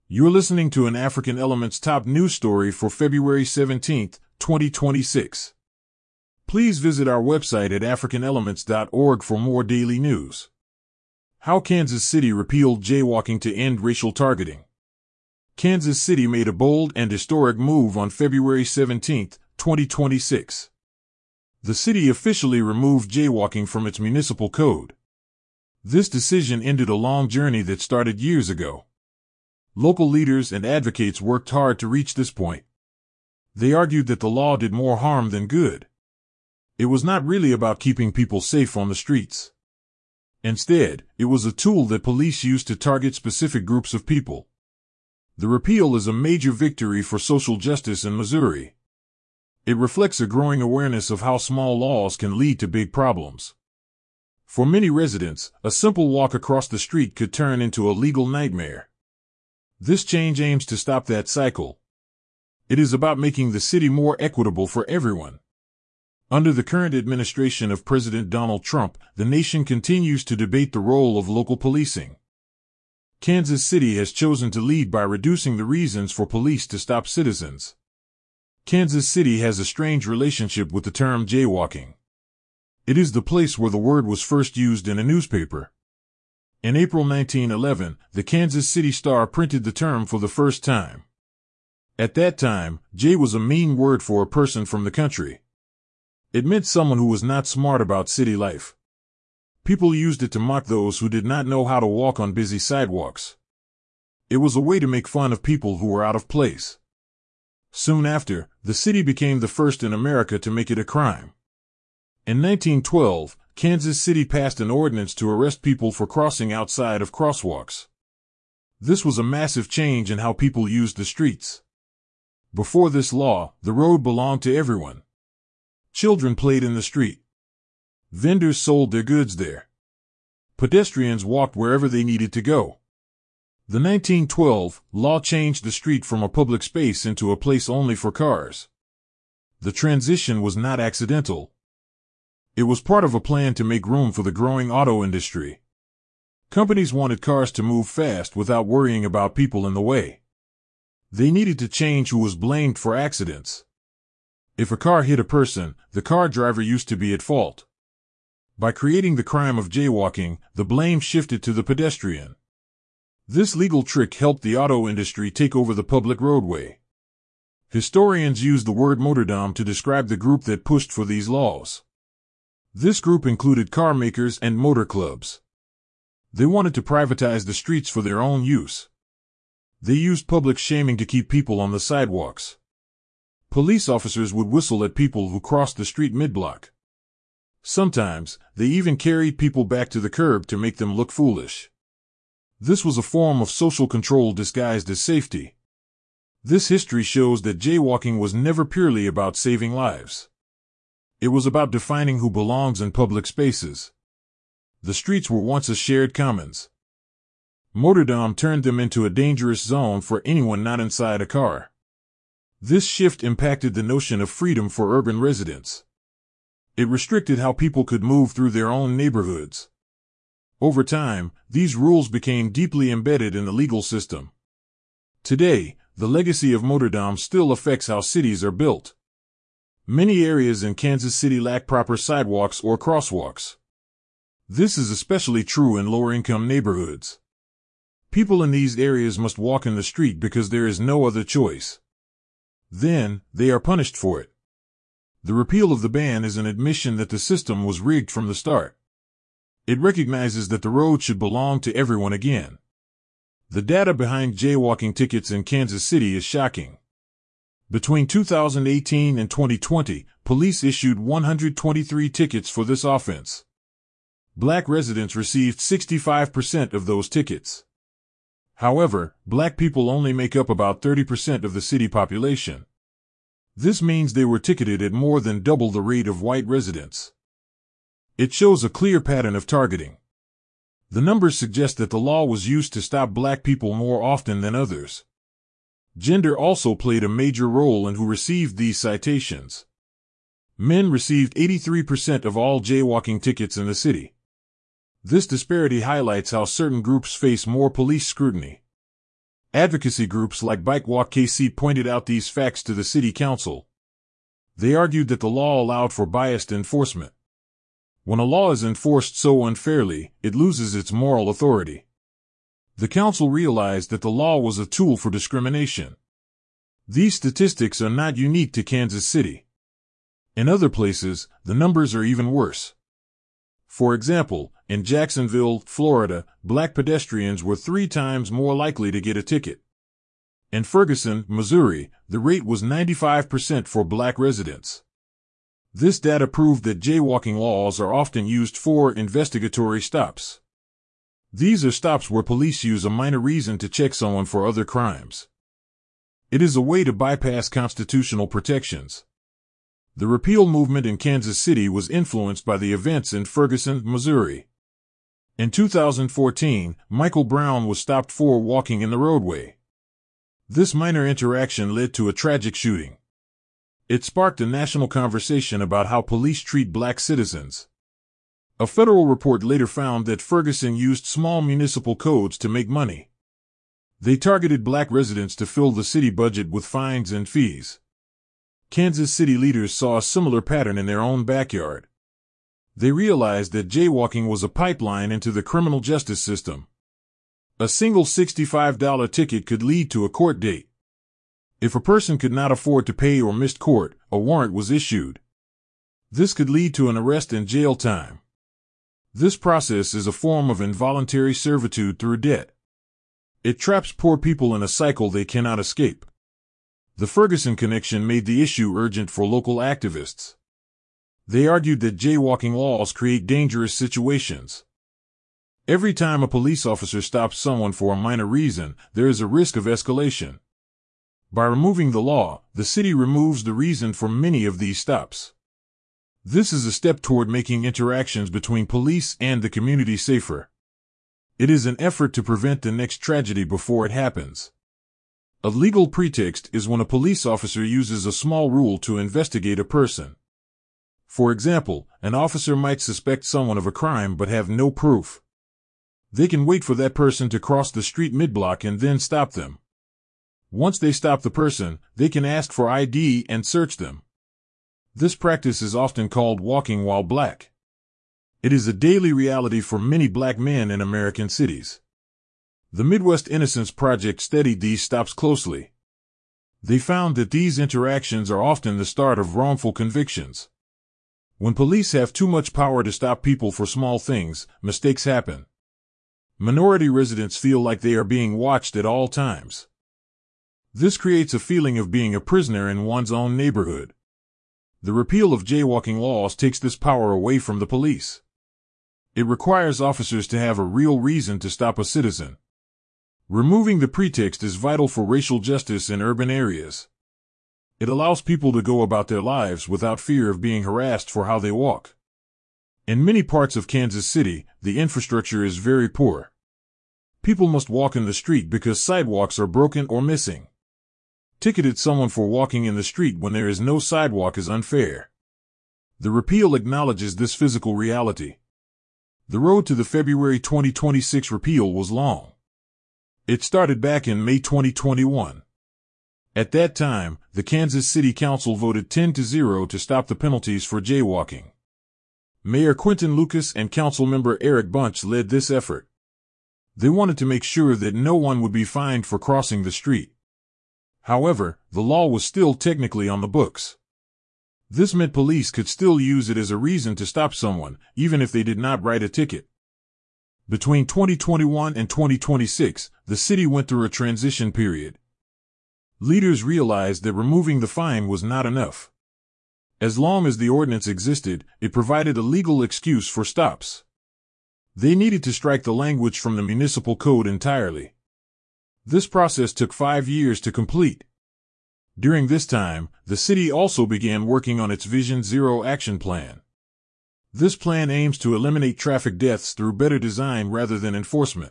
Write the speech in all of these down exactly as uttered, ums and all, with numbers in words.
You're listening to an African Elements top news story for February seventeenth, twenty twenty-six. Please visit our website at african elements dot org for more daily news. How Kansas City repealed jaywalking to end racial targeting. Kansas City made a bold and historic move on February seventeenth, twenty twenty-six. The city officially removed jaywalking from its municipal code. This decision ended a long journey that started years ago. Local leaders and advocates worked hard to reach this point. They argued that the law did more harm than good. It was not really about keeping people safe on the streets. Instead, it was a tool that police used to target specific groups of people. The repeal is a major victory for social justice in Missouri. It reflects a growing awareness of how small laws can lead to big problems. For many residents, a simple walk across the street could turn into a legal nightmare. This change aims to stop that cycle. It is about making the city more equitable for everyone. Under the current administration of President Donald Trump, the nation continues to debate the role of local policing. Kansas City has chosen to lead by reducing the reasons for police to stop citizens. Kansas City has a strange relationship with the term jaywalking. It is the place where the word was first used in a newspaper. In April nineteen eleven, the Kansas City Star printed the term for the first time. At that time, jay was a mean word for a person from the country. It meant someone who was not smart about city life. People used it to mock those who did not know how to walk on busy sidewalks. It was a way to make fun of people who were out of place. Soon after, the city became the first in America to make it a crime. In nineteen twelve, Kansas City passed an ordinance to arrest people for crossing outside of crosswalks. This was a massive change in how people used the streets. Before this law, the road belonged to everyone. Children played in the street. Vendors sold their goods there. Pedestrians walked wherever they needed to go. The nineteen twelve law changed the street from a public space into a place only for cars. The transition was not accidental. It was part of a plan to make room for the growing auto industry. Companies wanted cars to move fast without worrying about people in the way. They needed to change who was blamed for accidents. If a car hit a person, the car driver used to be at fault. By creating the crime of jaywalking, the blame shifted to the pedestrian. This legal trick helped the auto industry take over the public roadway. Historians use the word motordom to describe the group that pushed for these laws. This group included car makers and motor clubs. They wanted to privatize the streets for their own use. They used public shaming to keep people on the sidewalks. Police officers would whistle at people who crossed the street mid-block. Sometimes, they even carried people back to the curb to make them look foolish. This was a form of social control disguised as safety. This history shows that jaywalking was never purely about saving lives. It was about defining who belongs in public spaces. The streets were once a shared commons. Motordom turned them into a dangerous zone for anyone not inside a car. This shift impacted the notion of freedom for urban residents. It restricted how people could move through their own neighborhoods. Over time, these rules became deeply embedded in the legal system. Today, the legacy of motordom still affects how cities are built. Many areas in Kansas City lack proper sidewalks or crosswalks. This is especially true in lower-income neighborhoods. People in these areas must walk in the street because there is no other choice. Then, they are punished for it. The repeal of the ban is an admission that the system was rigged from the start. It recognizes that the road should belong to everyone again. The data behind jaywalking tickets in Kansas City is shocking. Between two thousand eighteen and twenty twenty, police issued one hundred twenty-three tickets for this offense. Black residents received sixty-five percent of those tickets. However, black people only make up about thirty percent of the city population. This means they were ticketed at more than double the rate of white residents. It shows a clear pattern of targeting. The numbers suggest that the law was used to stop black people more often than others. Gender also played a major role in who received these citations. Men received eighty-three percent of all jaywalking tickets in the city. This disparity highlights how certain groups face more police scrutiny. Advocacy groups like Bike Walk K C pointed out these facts to the city council. They argued that the law allowed for biased enforcement. When a law is enforced so unfairly, it loses its moral authority. The council realized that the law was a tool for discrimination. These statistics are not unique to Kansas City. In other places, the numbers are even worse. For example, in Jacksonville, Florida, black pedestrians were three times more likely to get a ticket. In Ferguson, Missouri, the rate was ninety-five percent for black residents. This data proved that jaywalking laws are often used for investigatory stops. These are stops where police use a minor reason to check someone for other crimes. It is a way to bypass constitutional protections. The repeal movement in Kansas City was influenced by the events in Ferguson, Missouri. In two thousand fourteen, Michael Brown was stopped for walking in the roadway. This minor interaction led to a tragic shooting. It sparked a national conversation about how police treat black citizens. A federal report later found that Ferguson used small municipal codes to make money. They targeted black residents to fill the city budget with fines and fees. Kansas City leaders saw a similar pattern in their own backyard. They realized that jaywalking was a pipeline into the criminal justice system. A single sixty-five dollar ticket could lead to a court date. If a person could not afford to pay or missed court, a warrant was issued. This could lead to an arrest and jail time. This process is a form of involuntary servitude through debt. It traps poor people in a cycle they cannot escape. The Ferguson connection made the issue urgent for local activists. They argued that jaywalking laws create dangerous situations. Every time a police officer stops someone for a minor reason, there is a risk of escalation. By removing the law, the city removes the reason for many of these stops. This is a step toward making interactions between police and the community safer. It is an effort to prevent the next tragedy before it happens. A legal pretext is when a police officer uses a small rule to investigate a person. For example, an officer might suspect someone of a crime but have no proof. They can wait for that person to cross the street mid-block and then stop them. Once they stop the person, they can ask for I D and search them. This practice is often called walking while black. It is a daily reality for many black men in American cities. The Midwest Innocence Project studied these stops closely. They found that these interactions are often the start of wrongful convictions. When police have too much power to stop people for small things, mistakes happen. Minority residents feel like they are being watched at all times. This creates a feeling of being a prisoner in one's own neighborhood. The repeal of jaywalking laws takes this power away from the police. It requires officers to have a real reason to stop a citizen. Removing the pretext is vital for racial justice in urban areas. It allows people to go about their lives without fear of being harassed for how they walk. In many parts of Kansas City, the infrastructure is very poor. People must walk in the street because sidewalks are broken or missing. Ticketed someone for walking in the street when there is no sidewalk is unfair. The repeal acknowledges this physical reality. The road to the February twenty twenty-six repeal was long. It started back in May twenty twenty-one. At that time, the Kansas City Council voted ten to zero to stop the penalties for jaywalking. Mayor Quinton Lucas and Councilmember Eric Bunch led this effort. They wanted to make sure that no one would be fined for crossing the street. However, the law was still technically on the books. This meant police could still use it as a reason to stop someone, even if they did not write a ticket. Between twenty twenty-one and twenty twenty-six, the city went through a transition period. Leaders realized that removing the fine was not enough. As long as the ordinance existed, it provided a legal excuse for stops. They needed to strike the language from the municipal code entirely. This process took five years to complete. During this time, the city also began working on its Vision Zero action plan. This plan aims to eliminate traffic deaths through better design rather than enforcement.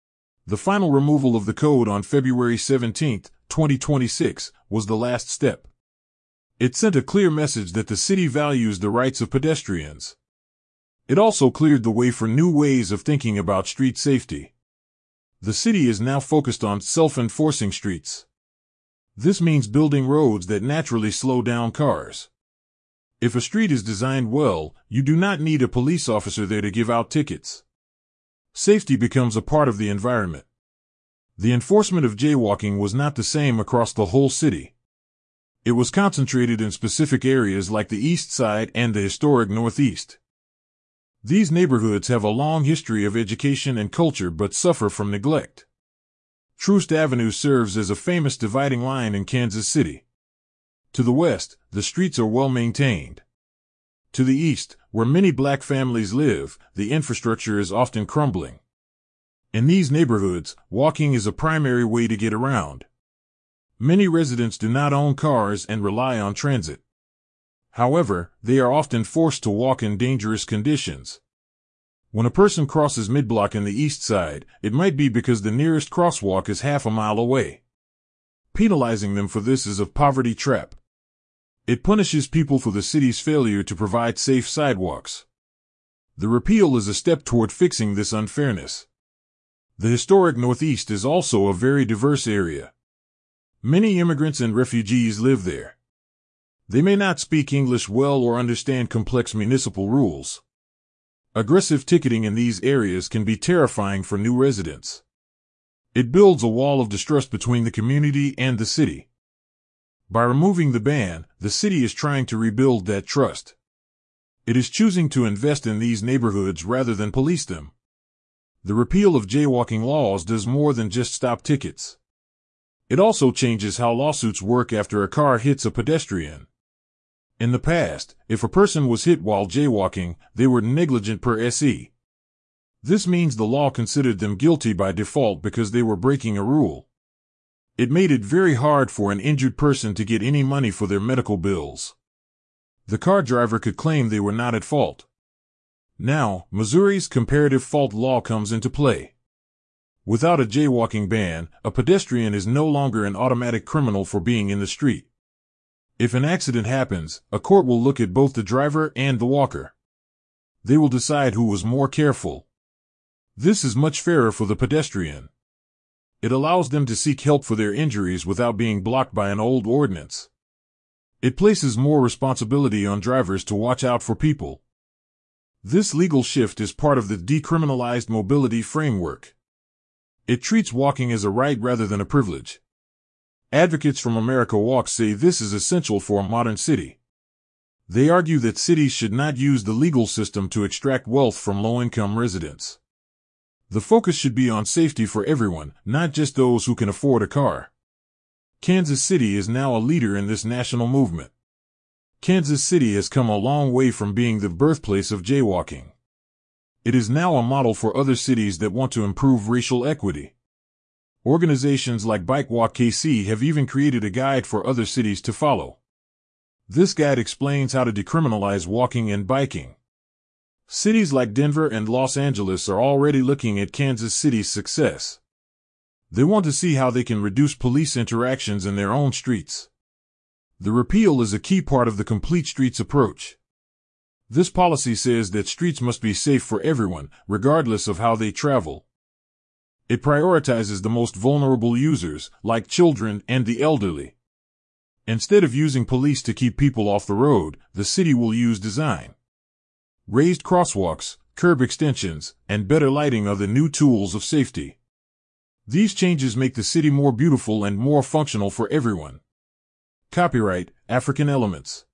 The final removal of the code on February seventeenth, twenty twenty-six, was the last step. It sent a clear message that the city values the rights of pedestrians. It also cleared the way for new ways of thinking about street safety. The city is now focused on self-enforcing streets. This means building roads that naturally slow down cars. If a street is designed well, you do not need a police officer there to give out tickets. Safety becomes a part of the environment. The enforcement of jaywalking was not the same across the whole city. It was concentrated in specific areas like the East Side and the historic Northeast. These neighborhoods have a long history of education and culture but suffer from neglect. Troost Avenue serves as a famous dividing line in Kansas City. To the west, the streets are well maintained. To the east, where many black families live, the infrastructure is often crumbling. In these neighborhoods, walking is a primary way to get around. Many residents do not own cars and rely on transit. However, they are often forced to walk in dangerous conditions. When a person crosses mid-block in the east side, it might be because the nearest crosswalk is half a mile away. Penalizing them for this is a poverty trap. It punishes people for the city's failure to provide safe sidewalks. The repeal is a step toward fixing this unfairness. The historic Northeast is also a very diverse area. Many immigrants and refugees live there. They may not speak English well or understand complex municipal rules. Aggressive ticketing in these areas can be terrifying for new residents. It builds a wall of distrust between the community and the city. By removing the ban, the city is trying to rebuild that trust. It is choosing to invest in these neighborhoods rather than police them. The repeal of jaywalking laws does more than just stop tickets. It also changes how lawsuits work after a car hits a pedestrian. In the past, if a person was hit while jaywalking, they were negligent per S E. This means the law considered them guilty by default because they were breaking a rule. It made it very hard for an injured person to get any money for their medical bills. The car driver could claim they were not at fault. Now, Missouri's comparative fault law comes into play. Without a jaywalking ban, a pedestrian is no longer an automatic criminal for being in the street. If an accident happens, a court will look at both the driver and the walker. They will decide who was more careful. This is much fairer for the pedestrian. It allows them to seek help for their injuries without being blocked by an old ordinance. It places more responsibility on drivers to watch out for people. This legal shift is part of the decriminalized mobility framework. It treats walking as a right rather than a privilege. Advocates from America Walks say this is essential for a modern city. They argue that cities should not use the legal system to extract wealth from low-income residents. The focus should be on safety for everyone, not just those who can afford a car. Kansas City is now a leader in this national movement. Kansas City has come a long way from being the birthplace of jaywalking. It is now a model for other cities that want to improve racial equity. Organizations like Bike Walk K C have even created a guide for other cities to follow. This guide explains how to decriminalize walking and biking. Cities like Denver and Los Angeles are already looking at Kansas City's success. They want to see how they can reduce police interactions in their own streets. The repeal is a key part of the Complete Streets approach. This policy says that streets must be safe for everyone, regardless of how they travel. It prioritizes the most vulnerable users, like children and the elderly. Instead of using police to keep people off the road, the city will use design. Raised crosswalks, curb extensions, and better lighting are the new tools of safety. These changes make the city more beautiful and more functional for everyone. Copyright, African Elements.